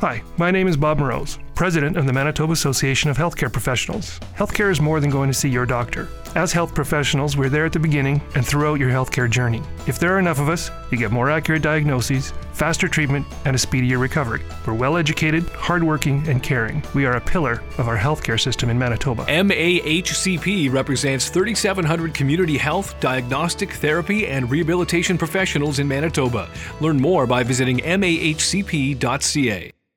Hi, my name is Bob Morose, President of the Manitoba Association of Healthcare Professionals. Healthcare is more than going to see your doctor. As health professionals, we're there at the beginning and throughout your healthcare journey. If there are enough of us, you get more accurate diagnoses, faster treatment, and a speedier recovery. We're well-educated, hardworking, and caring. We are a pillar of our healthcare system in Manitoba. MAHCP represents 3,700 community health, diagnostic, therapy, and rehabilitation professionals in Manitoba. Learn more by visiting mahcp.ca.